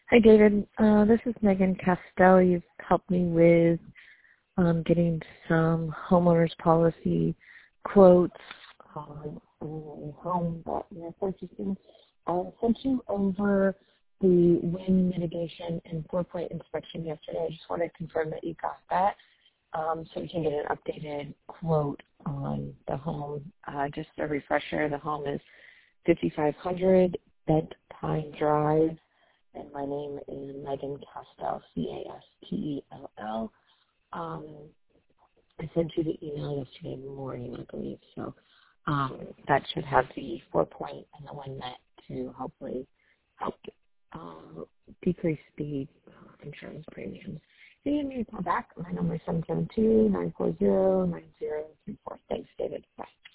Hi, David. This is Megan Castell. You've helped me with getting some homeowners policy quotes on a home that we're purchasing. I sent you over the wind mitigation and 4-point inspection yesterday. I just want to confirm that you got that so we can get an updated quote on the home. Just a refresher, the home is 5500 Bent Pine Drive. And my name is Megan Castell, Castell. I sent you the email yesterday morning, I believe. So that should have the 4-point and the wind net to hopefully help decrease the insurance premiums. So you need to call back. My number is 772-940-9034. Thanks, David. Bye.